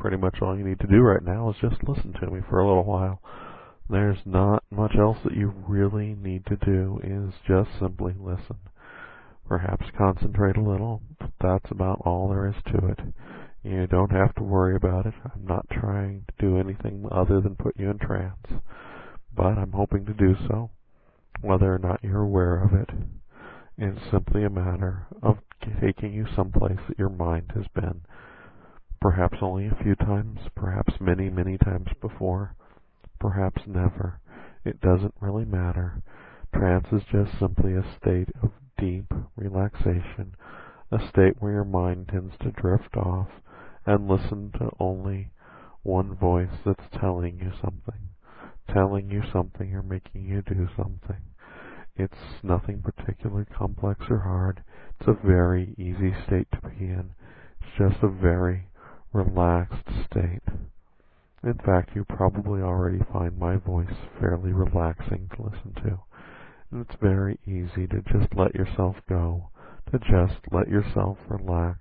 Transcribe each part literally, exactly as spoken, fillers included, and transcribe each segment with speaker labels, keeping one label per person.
Speaker 1: pretty much all you need to do right now is just listen to me for a little while. There's not much else that you really need to do, is just simply listen. Perhaps concentrate a little, but that's about all there is to it. You don't have to worry about it. I'm not trying to do anything other than put you in trance, but I'm hoping to do so, whether or not you're aware of it. It's simply a matter of taking you someplace that your mind has been, perhaps only a few times, perhaps many, many times before, perhaps never. It doesn't really matter. Trance is just simply a state of deep relaxation, a state where your mind tends to drift off and listen to only one voice that's telling you something, telling you something or making you do something. It's nothing particularly complex or hard. It's a very easy state to be in. It's just a very relaxed state. In fact, you probably already find my voice fairly relaxing to listen to. And it's very easy to just let yourself go, to just let yourself relax.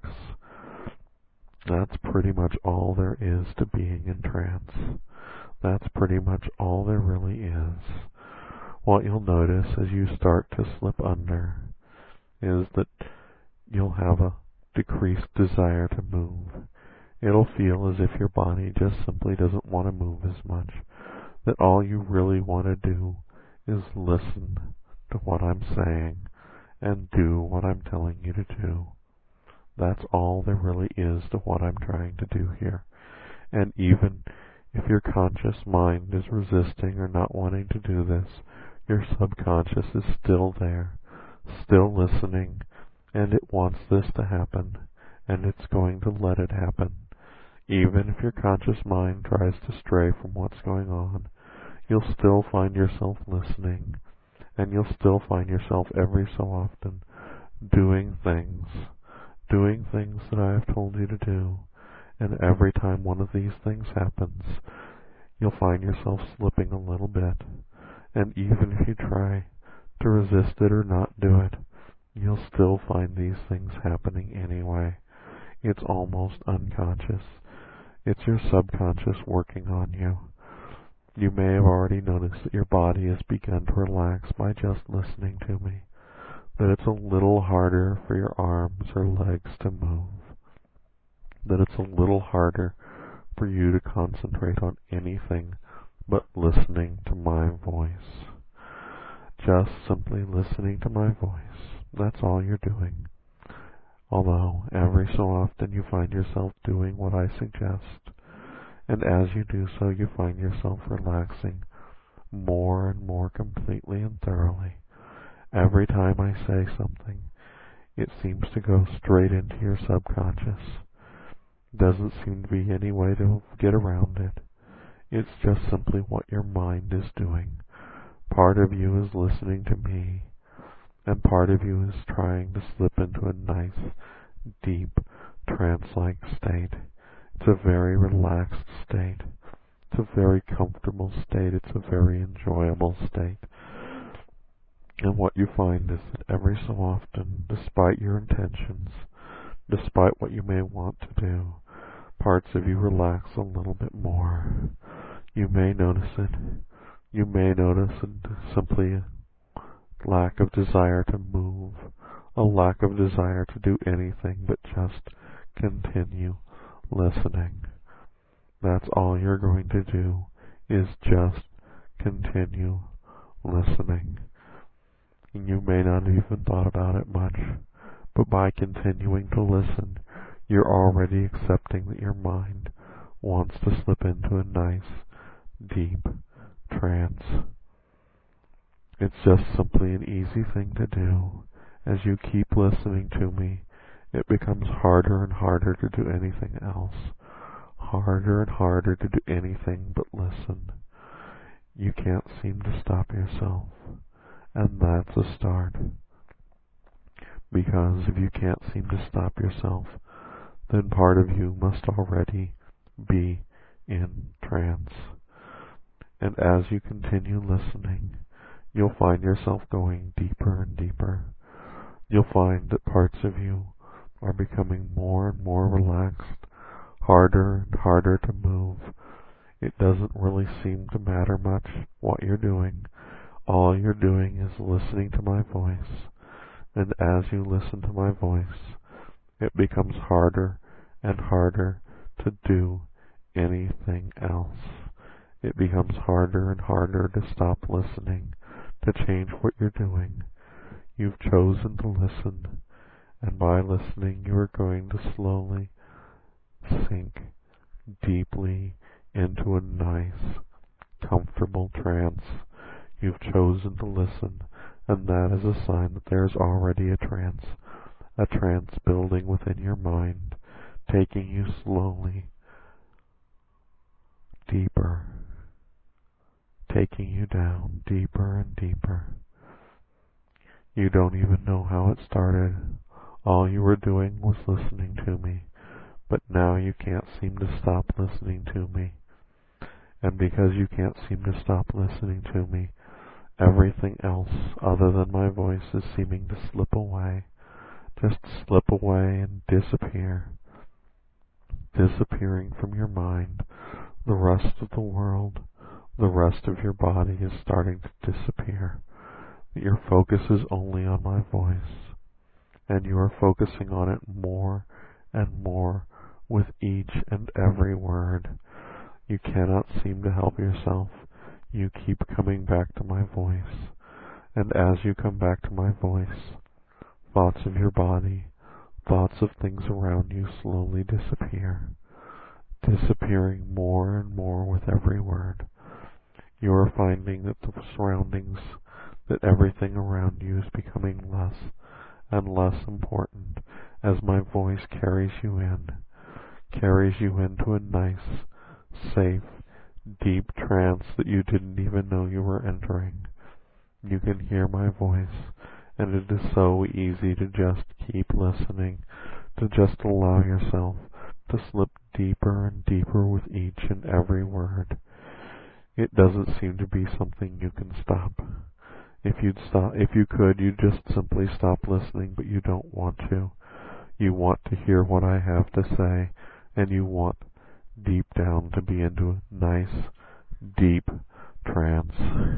Speaker 1: That's pretty much all there is to being in trance. That's pretty much all there really is. What you'll notice as you start to slip under is that you'll have a decreased desire to move. It'll feel as if your body just simply doesn't want to move as much, that all you really want to do is listen to what I'm saying and do what I'm telling you to do. That's all there really is to what I'm trying to do here. And even if your conscious mind is resisting or not wanting to do this, your subconscious is still there, still listening, and it wants this to happen, and it's going to let it happen. Even if your conscious mind tries to stray from what's going on, you'll still find yourself listening, and you'll still find yourself every so often doing things, doing things that I have told you to do. And every time one of these things happens, you'll find yourself slipping a little bit. And even if you try to resist it or not do it, you'll still find these things happening anyway. It's almost unconscious. It's your subconscious working on you. You may have already noticed that your body has begun to relax by just listening to me, that it's a little harder for your arms or legs to move, that it's a little harder for you to concentrate on anything but listening to my voice. Just simply listening to my voice. That's all you're doing. Although every so often you find yourself doing what I suggest, and as you do so you find yourself relaxing more and more completely and thoroughly. Every time I say something, it seems to go straight into your subconscious. Doesn't seem to be any way to get around it. It's just simply what your mind is doing. Part of you is listening to me, and part of you is trying to slip into a nice, deep, trance-like state. It's a very relaxed state. It's a very comfortable state. It's a very enjoyable state. And what you find is that every so often, despite your intentions, despite what you may want to do, parts of you relax a little bit more. You may notice it. You may notice a, simply a lack of desire to move, a lack of desire to do anything but just continue listening. That's all you're going to do, is just continue listening. And you may not have even thought about it much, but by continuing to listen, you're already accepting that your mind wants to slip into a nice, deep trance. It's just simply an easy thing to do. As you keep listening to me, it becomes harder and harder to do anything else. Harder and harder to do anything but listen. You can't seem to stop yourself. And that's a start. Because if you can't seem to stop yourself, then part of you must already be in trance. And as you continue listening, you'll find yourself going deeper and deeper. You'll find that parts of you are becoming more and more relaxed, harder and harder to move. It doesn't really seem to matter much what you're doing. All you're doing is listening to my voice, and as you listen to my voice, it becomes harder and harder to do anything else. It becomes harder and harder to stop listening, to change what you're doing. You've chosen to listen, and by listening you are going to slowly sink deeply into a nice, comfortable trance. You've chosen to listen, and that is a sign that there is already a trance, a trance building within your mind, taking you slowly deeper, taking you down deeper and deeper. You don't even know how it started. All you were doing was listening to me, but now you can't seem to stop listening to me. And because you can't seem to stop listening to me, everything else other than my voice is seeming to slip away, just slip away and disappear. Disappearing from your mind, the rest of the world, the rest of your body is starting to disappear. Your focus is only on my voice, and you are focusing on it more and more with each and every word. You cannot seem to help yourself. You keep coming back to my voice, and as you come back to my voice, thoughts of your body, thoughts of things around you slowly disappear, disappearing more and more with every word. You are finding that the surroundings, that everything around you is becoming less and less important as my voice carries you in, carries you into a nice, safe, deep trance that you didn't even know you were entering. You can hear my voice, and it is so easy to just keep listening, to just allow yourself to slip deeper and deeper with each and every word. It doesn't seem to be something you can stop. If you'd stop, if you could, you'd just simply stop listening, but you don't want to. You want to hear what I have to say, and you want deep down to be into a nice, deep trance.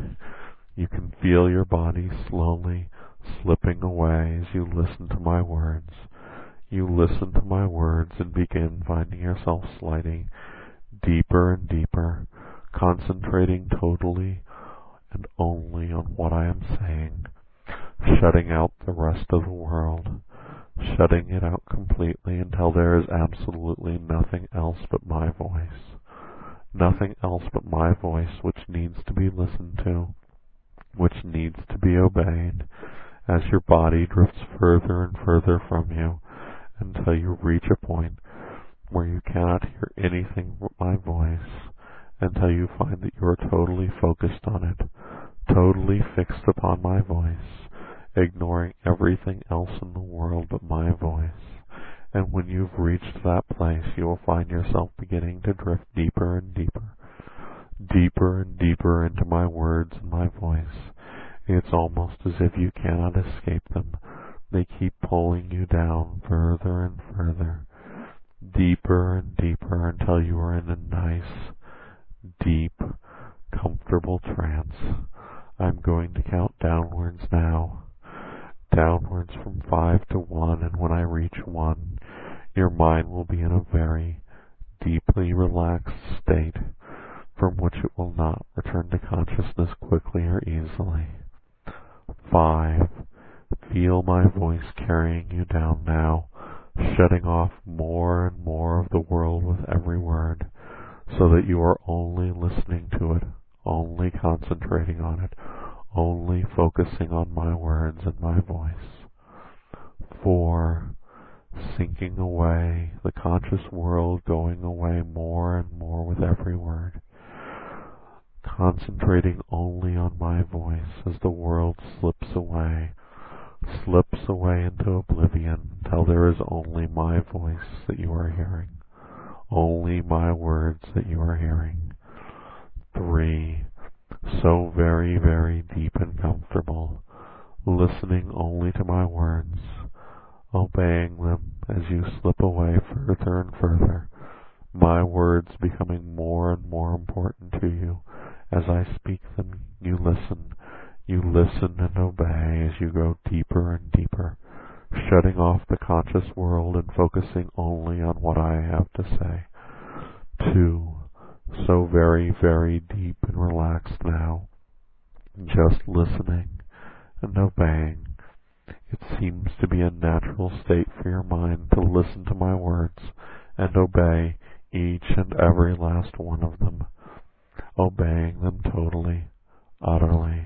Speaker 1: You can feel your body slowly slipping away as you listen to my words. You listen to my words and begin finding yourself sliding deeper and deeper, concentrating totally and only on what I am saying, shutting out the rest of the world, shutting it out completely until there is absolutely nothing else but my voice. Nothing else but my voice which needs to be listened to, which needs to be obeyed, as your body drifts further and further from you until you reach a point where you cannot hear anything but my voice, until you find that you are totally focused on it, totally fixed upon my voice, ignoring everything else in the world but my voice. And when you've reached that place, you will find yourself beginning to drift deeper and deeper, deeper and deeper into my words and my voice. It's almost as if you cannot escape them. They keep pulling you down further and further, deeper and deeper, until you are in a nice, deep, comfortable trance. I'm going to count downwards now, downwards from five to one, and when I reach one, your mind will be in a very deeply relaxed state from which it will not return to consciousness quickly or easily. Five. Feel my voice carrying you down now, shutting off more and more of the world with every word, so that you are only listening to it, only concentrating on it, only focusing on my words and my voice. Four. Sinking away, the conscious world going away more and more with every word, concentrating only on my voice as the world slips away, slips away into oblivion until there is only my voice that you are hearing, only my words that you are hearing. Three. So very, very deep and comfortable, listening only to my words, obeying them as you slip away further and further, my words becoming more and more important to you. As I speak them, you listen. You listen and obey as you go deeper and deeper, shutting off the conscious world and focusing only on what I have to say. Two, so very, very deep and relaxed now, just listening and obeying. It seems to be a natural state for your mind to listen to my words and obey each and every last one of them, obeying them totally, utterly.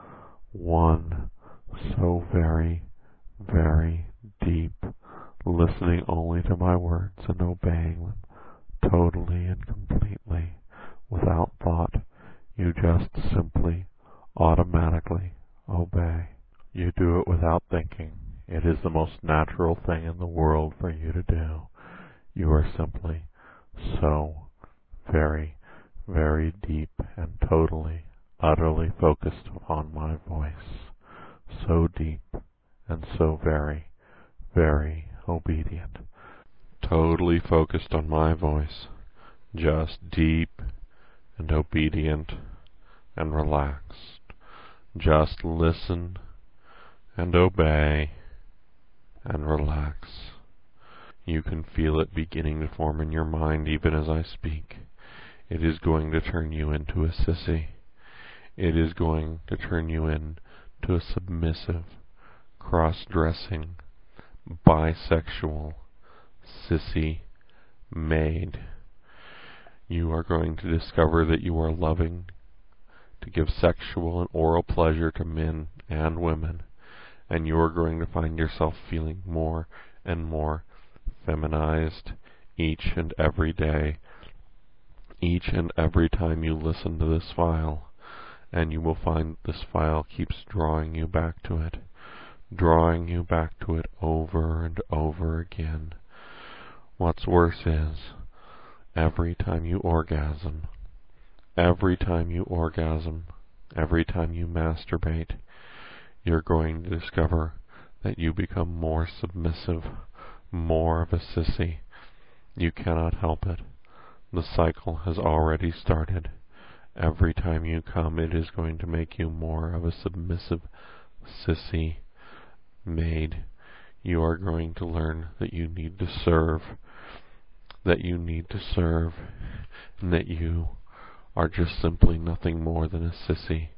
Speaker 1: One, so very, very deep, listening only to my words and obeying them totally and completely, without thought. You just simply, automatically obey. You do it without thinking. It is the most natural thing in the world for you to do. You are simply so very, very deep and totally, utterly focused upon my voice. So deep and so very, very obedient. Totally focused on my voice. Just deep and obedient and relaxed. Just listen and obey and relax. You can feel it beginning to form in your mind even as I speak. It is going to turn you into a sissy. It is going to turn you into a submissive, cross-dressing, bisexual, sissy maid. You are going to discover that you are loving to give sexual and oral pleasure to men and women, and you are going to find yourself feeling more and more feminized each and every day, each and every time you listen to this file, and you will find this file keeps drawing you back to it, drawing you back to it over and over again. What's worse is, every time you orgasm, every time you orgasm, every time you masturbate, you're going to discover that you become more submissive, more of a sissy. You cannot help it. The cycle has already started. Every time you come, it is going to make you more of a submissive sissy maid. You are going to learn that you need to serve, that you need to serve, and that you are just simply nothing more than a sissy.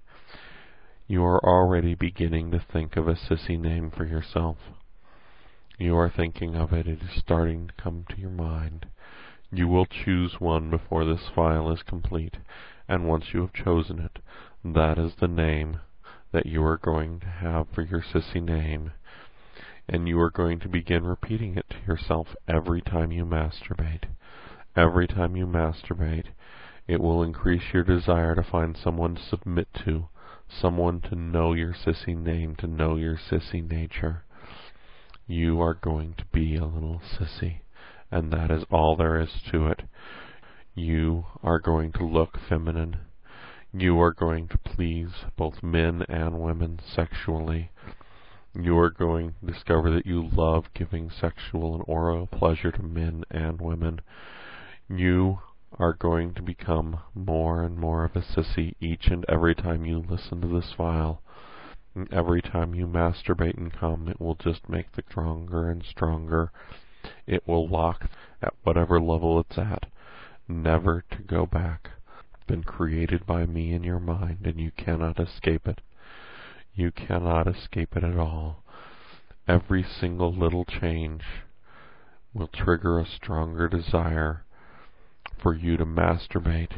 Speaker 1: You are already beginning to think of a sissy name for yourself. You are thinking of it. It is starting to come to your mind. You will choose one before this file is complete, and once you have chosen it, that is the name that you are going to have for your sissy name, and you are going to begin repeating it to yourself every time you masturbate. Every time you masturbate, it will increase your desire to find someone to submit to, someone to know your sissy name, to know your sissy nature. You are going to be a little sissy, and that is all there is to it. You are going to look feminine. You are going to please both men and women sexually. You are going to discover that you love giving sexual and oral pleasure to men and women. You are going to become more and more of a sissy each and every time you listen to this file. And every time you masturbate and come, it will just make the stronger and stronger. It will lock at whatever level it's at, never to go back. It's been created by me in your mind, and you cannot escape it. You cannot escape it at all. Every single little change will trigger a stronger desire for you to masturbate,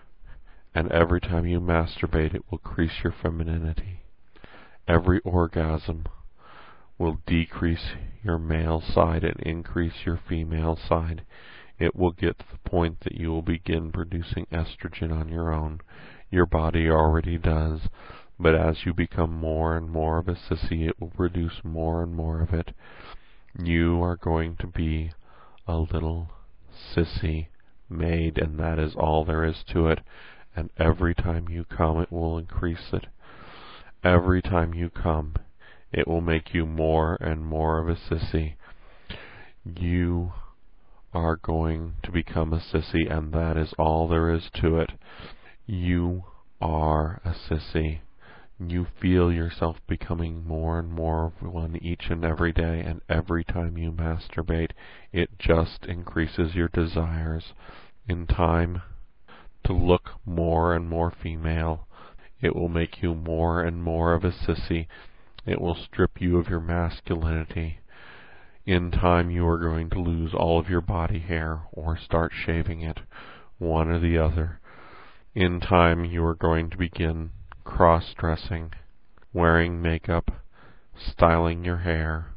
Speaker 1: and every time you masturbate, it will increase your femininity. Every orgasm will decrease your male side and increase your female side. It will get to the point that you will begin producing estrogen on your own. Your body already does, but as you become more and more of a sissy, it will produce more and more of it. You are going to be a little sissy maid, and that is all there is to it. And every time you come, it will increase it. Every time you come, it will make you more and more of a sissy. You are going to become a sissy, and that is all there is to it. You are a sissy. You feel yourself becoming more and more of one each and every day, and every time you masturbate, it just increases your desires. In time, to look more and more female, it will make you more and more of a sissy. It will strip you of your masculinity. In time, you are going to lose all of your body hair or start shaving it, one or the other. In time, you are going to begin cross-dressing, wearing makeup, styling your hair.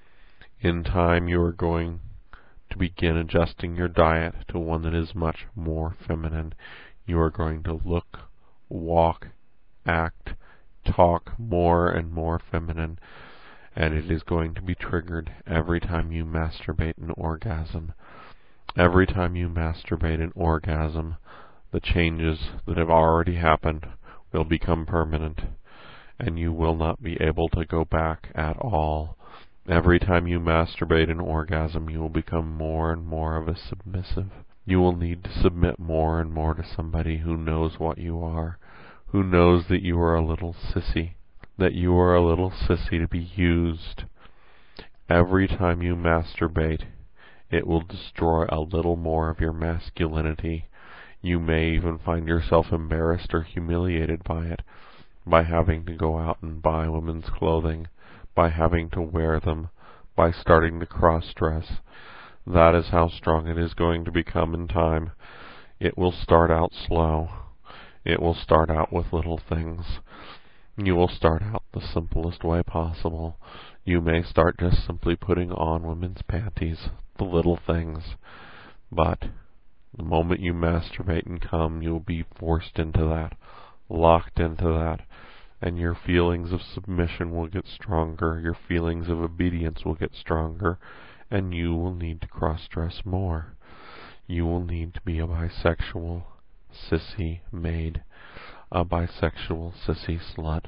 Speaker 1: In time, you are going to begin adjusting your diet to one that is much more feminine. You are going to look, walk, act, talk more and more feminine, and it is going to be triggered every time you masturbate an orgasm. Every time you masturbate an orgasm, the changes that have already happened will become permanent, and you will not be able to go back at all. Every time you masturbate an orgasm, you will become more and more of a submissive. You will need to submit more and more to somebody who knows what you are, who knows that you are a little sissy, that you are a little sissy to be used. Every time you masturbate, it will destroy a little more of your masculinity. You may even find yourself embarrassed or humiliated by it, by having to go out and buy women's clothing, by having to wear them, by starting to cross-dress. That is how strong it is going to become in time. It will start out slow. It will start out with little things. You will start out the simplest way possible. You may start just simply putting on women's panties, the little things. But the moment you masturbate and come, you'll be forced into that, locked into that, and your feelings of submission will get stronger, your feelings of obedience will get stronger, and you will need to cross-dress more. You will need to be a bisexual sissy maid, a bisexual sissy slut.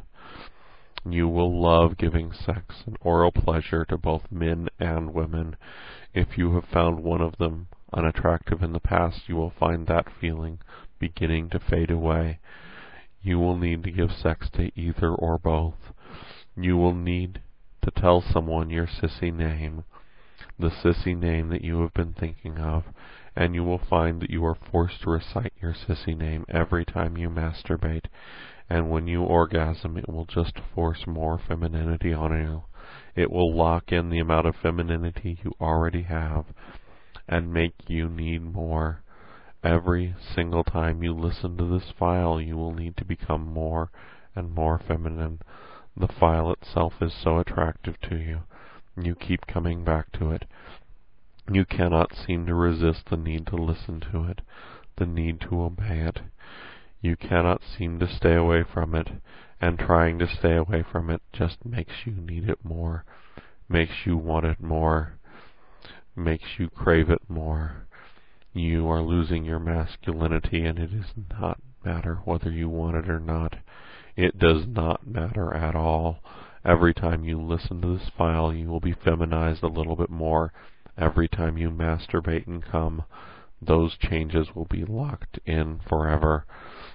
Speaker 1: You will love giving sex and oral pleasure to both men and women. If you have found one of them unattractive in the past, you will find that feeling beginning to fade away. You will need to give sex to either or both. You will need to tell someone your sissy name, the sissy name that you have been thinking of, and you will find that you are forced to recite your sissy name every time you masturbate, and when you orgasm, it will just force more femininity on you. It will lock in the amount of femininity you already have and make you need more. Every single time you listen to this file, you will need to become more and more feminine. The file itself is so attractive to you. You keep coming back to it. You cannot seem to resist the need to listen to it, the need to obey it. You cannot seem to stay away from it, and trying to stay away from it just makes you need it more, makes you want it more, makes you crave it more. You are losing your masculinity, and it does not matter whether you want it or not. It does not matter at all. Every time you listen to this file, you will be feminized a little bit more. Every time you masturbate and come, those changes will be locked in forever.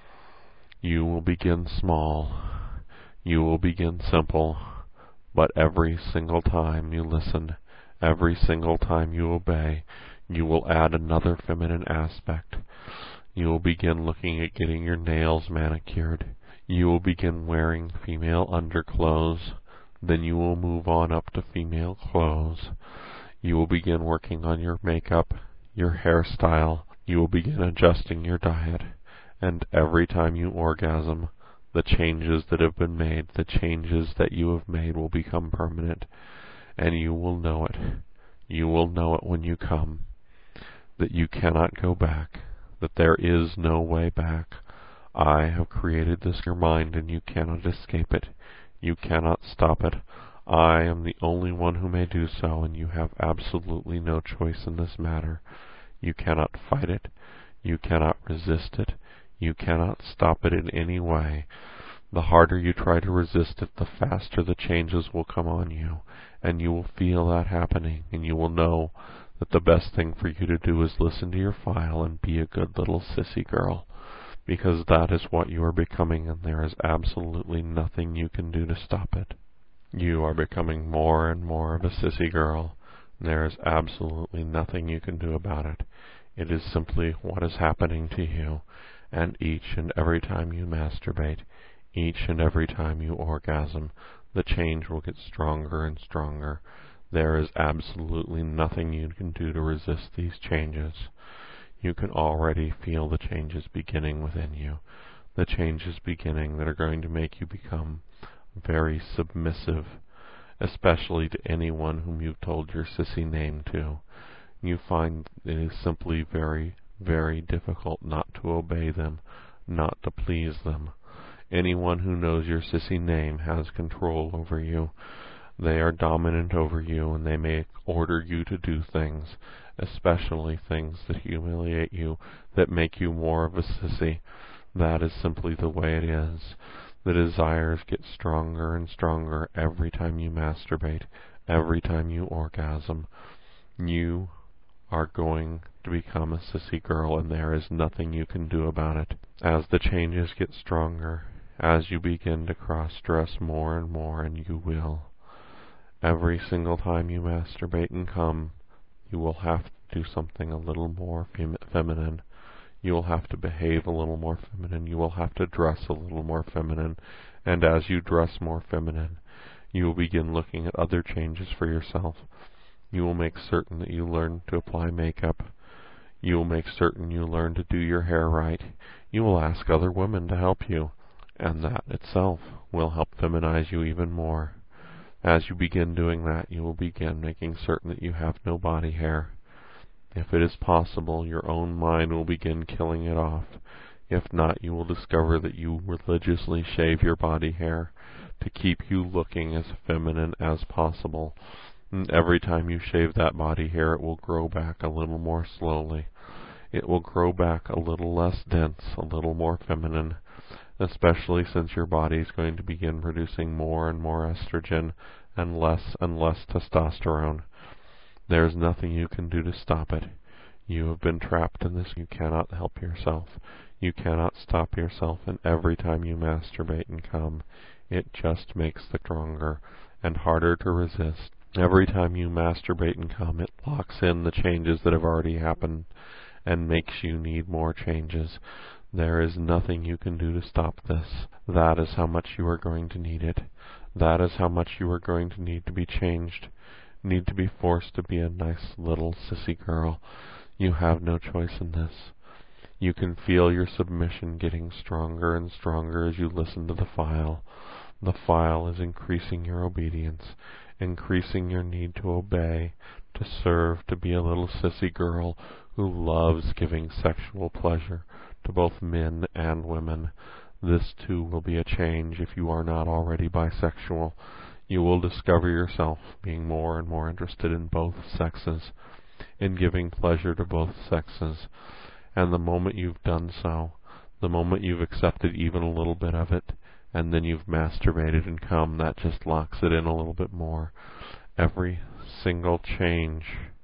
Speaker 1: You will begin small. You will begin simple. But every single time you listen, every single time you obey, you will add another feminine aspect. You will begin looking at getting your nails manicured. You will begin wearing female underclothes. Then you will move on up to female clothes. You will begin working on your makeup, your hairstyle. You will begin adjusting your diet. And every time you orgasm, the changes that have been made, the changes that you have made will become permanent. And you will know it. You will know it when you come. That you cannot go back. That there is no way back. I have created this in your mind, and you cannot escape it. You cannot stop it. I am the only one who may do so, and you have absolutely no choice in this matter. You cannot fight it. You cannot resist it. You cannot stop it in any way. The harder you try to resist it, the faster the changes will come on you, and you will feel that happening, and you will know that the best thing for you to do is listen to your file and be a good little sissy girl, because that is what you are becoming, and there is absolutely nothing you can do to stop it. You are becoming more and more of a sissy girl, and there is absolutely nothing you can do about it. It is simply what is happening to you, and each and every time you masturbate, each and every time you orgasm, the change will get stronger and stronger. There is absolutely nothing you can do to resist these changes. You can already feel the changes beginning within you, the changes beginning that are going to make you become very submissive, especially to anyone whom you've told your sissy name to. You find it is simply very, very difficult not to obey them, not to please them. Anyone who knows your sissy name has control over you. They are dominant over you, and they may order you to do things, especially things that humiliate you, that make you more of a sissy. That is simply the way it is. The desires get stronger and stronger every time you masturbate, every time you orgasm. You are going to become a sissy girl, and there is nothing you can do about it. As the changes get stronger, as you begin to cross-dress more and more, and you will, every single time you masturbate and come, you will have to do something a little more fem feminine. You will have to behave a little more feminine. You will have to dress a little more feminine. And as you dress more feminine, you will begin looking at other changes for yourself. You will make certain that you learn to apply makeup. You will make certain you learn to do your hair right. You will ask other women to help you, and that itself will help feminize you even more. As you begin doing that, you will begin making certain that you have no body hair. If it is possible, your own mind will begin killing it off. If not, you will discover that you religiously shave your body hair to keep you looking as feminine as possible. And every time you shave that body hair, it will grow back a little more slowly. It will grow back a little less dense, a little more feminine, especially since your body is going to begin producing more and more estrogen and less and less testosterone. There is nothing you can do to stop it. You have been trapped in this. You cannot help yourself. You cannot stop yourself, and every time you masturbate and come, it just makes the stronger and harder to resist. Every time you masturbate and come, it locks in the changes that have already happened and makes you need more changes. There is nothing you can do to stop this. That is how much you are going to need it. That is how much you are going to need to be changed. Need to be forced to be a nice little sissy girl. You have no choice in this. You can feel your submission getting stronger and stronger as you listen to the file. The file is increasing your obedience, increasing your need to obey, to serve, to be a little sissy girl who loves giving sexual pleasure to both men and women. This too will be a change if you are not already bisexual. You will discover yourself being more and more interested in both sexes, in giving pleasure to both sexes. And the moment you've done so, the moment you've accepted even a little bit of it, and then you've masturbated and come, that just locks it in a little bit more. Every single change,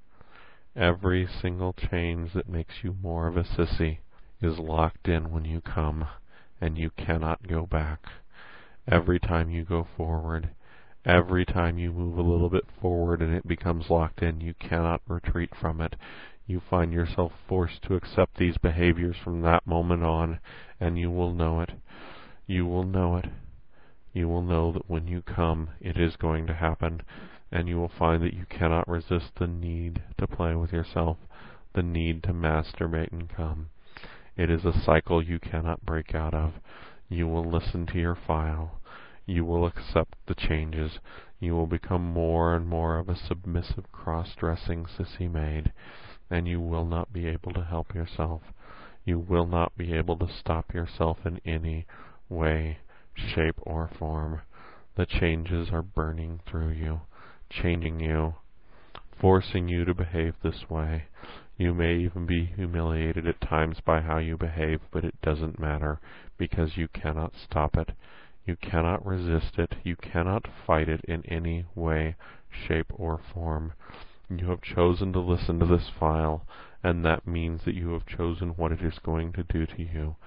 Speaker 1: every single change that makes you more of a sissy is locked in when you come, and you cannot go back. Every time you go forward, every time you move a little bit forward and it becomes locked in, you cannot retreat from it. You find yourself forced to accept these behaviors from that moment on, and you will know it. You will know it. You will know that when you come, it is going to happen, and you will find that you cannot resist the need to play with yourself, the need to masturbate and come. It is a cycle you cannot break out of. You will listen to your file. You will accept the changes. You will become more and more of a submissive, cross-dressing sissy maid, and you will not be able to help yourself. You will not be able to stop yourself in any way, shape, or form. The changes are burning through you, changing you, forcing you to behave this way. You may even be humiliated at times by how you behave, but it doesn't matter, because you cannot stop it. You cannot resist it. You cannot fight it in any way, shape, or form. You have chosen to listen to this file, and that means that you have chosen what it is going to do to you.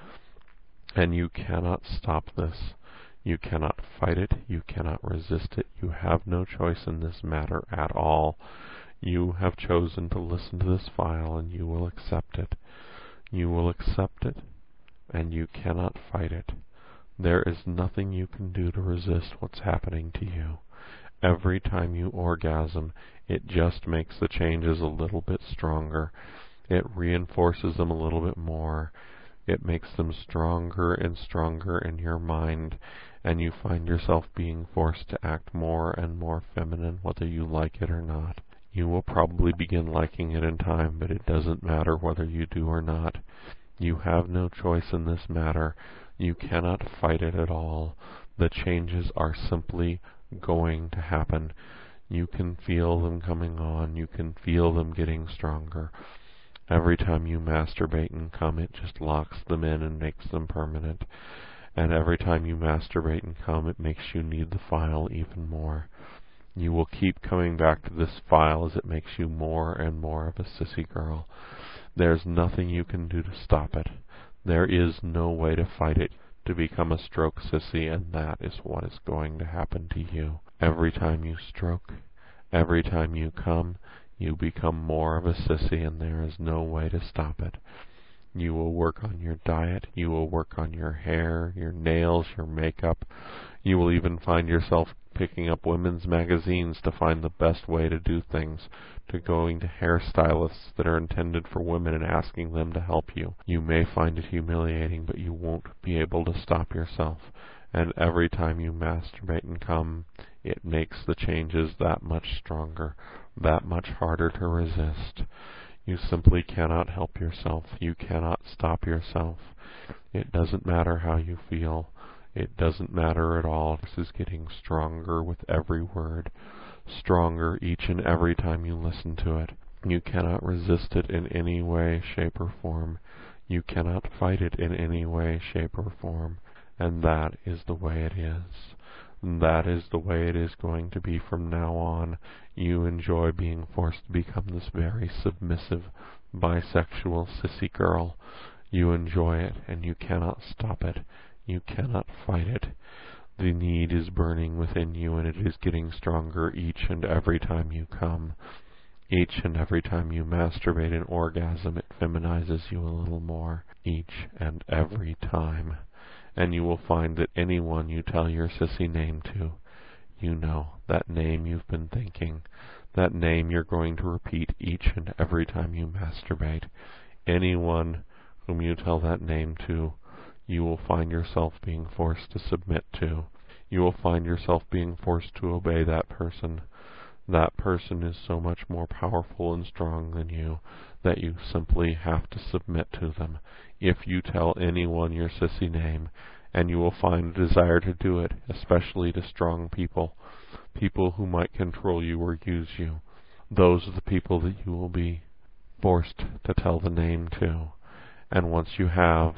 Speaker 1: And you cannot stop this. You cannot fight it. You cannot resist it. You have no choice in this matter at all. You have chosen to listen to this file, and you will accept it. You will accept it, and you cannot fight it. There is nothing you can do to resist what's happening to you. Every time you orgasm, it just makes the changes a little bit stronger. It reinforces them a little bit more. It makes them stronger and stronger in your mind, and you find yourself being forced to act more and more feminine, whether you like it or not. You will probably begin liking it in time, but it doesn't matter whether you do or not. You have no choice in this matter. You cannot fight it at all. The changes are simply going to happen. You can feel them coming on. You can feel them getting stronger. Every time you masturbate and come, it just locks them in and makes them permanent. And every time you masturbate and come, it makes you need the file even more. You will keep coming back to this file as it makes you more and more of a sissy girl. There's nothing you can do to stop it. There is no way to fight it to become a stroke sissy, and that is what is going to happen to you. Every time you stroke, every time you come, you become more of a sissy, and there is no way to stop it. You will work on your diet, you will work on your hair, your nails, your makeup. You will even find yourself picking up women's magazines to find the best way to do things, to going to hairstylists that are intended for women and asking them to help you. You may find it humiliating, but you won't be able to stop yourself. And every time you masturbate and come, it makes the changes that much stronger, that much harder to resist. You simply cannot help yourself. You cannot stop yourself. It doesn't matter how you feel. It doesn't matter at all. This is getting stronger with every word, stronger each and every time you listen to it. You cannot resist it in any way, shape, or form. You cannot fight it in any way, shape, or form. And that is the way it is. That is the way it is going to be from now on. You enjoy being forced to become this very submissive, bisexual, sissy girl. You enjoy it, and you cannot stop it. You cannot fight it. The need is burning within you, and it is getting stronger each and every time you come. Each and every time you masturbate and orgasm, it feminizes you a little more. Each and every time. And you will find that anyone you tell your sissy name to, you know, that name you've been thinking, that name you're going to repeat each and every time you masturbate. Anyone whom you tell that name to, you will find yourself being forced to submit to. You will find yourself being forced to obey that person. That person is so much more powerful and strong than you that you simply have to submit to them. If you tell anyone your sissy name, and you will find a desire to do it, especially to strong people, people who might control you or use you. Those are the people that you will be forced to tell the name to. And once you have,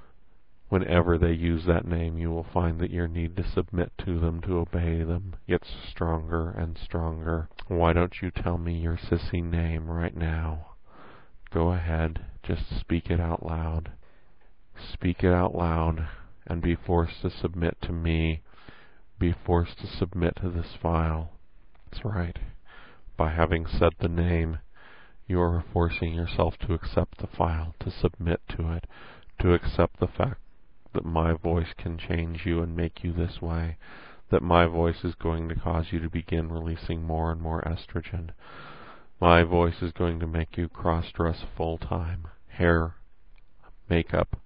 Speaker 1: whenever they use that name, you will find that your need to submit to them, to obey them, gets stronger and stronger. Why don't you tell me your sissy name right now? Go ahead, just speak it out loud. Speak it out loud and be forced to submit to me. Be forced to submit to this file. That's right. By having said the name, you are forcing yourself to accept the file, to submit to it, to accept the fact that my voice can change you and make you this way, that my voice is going to cause you to begin releasing more and more estrogen. My voice is going to make you cross-dress full-time. Hair, makeup,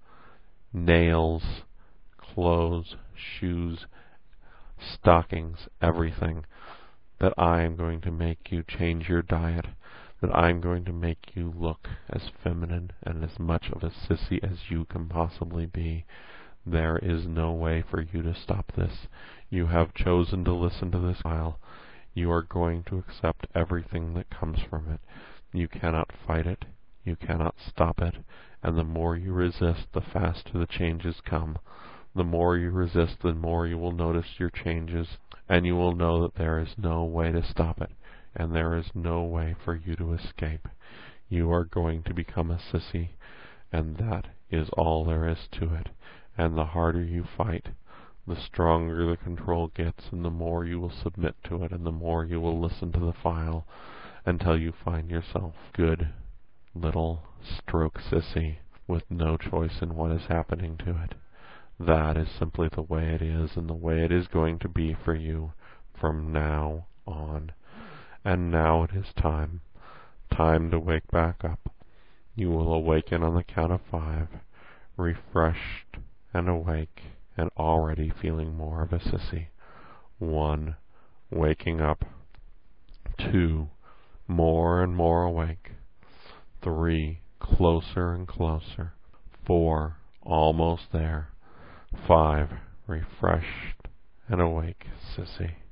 Speaker 1: nails, clothes, shoes, stockings, everything. That I am going to make you change your diet. That I'm going to make you look as feminine and as much of a sissy as you can possibly be. There is no way for you to stop this. You have chosen to listen to this file. You are going to accept everything that comes from it. You cannot fight it. You cannot stop it. And the more you resist, the faster the changes come. The more you resist, the more you will notice your changes, and you will know that there is no way to stop it. and there is no way for you to escape. You are going to become a sissy, and that is all there is to it. And the harder you fight, the stronger the control gets, and the more you will submit to it, and the more you will listen to the file until you find yourself good little stroke sissy with no choice in what is happening to it. That is simply the way it is, and the way it is going to be for you from now on. And now it is time. Time to wake back up. You will awaken on the count of five, refreshed and awake, and already feeling more of a sissy. One, waking up. Two, more and more awake. Three, closer and closer. Four, almost there. Five, refreshed and awake, sissy.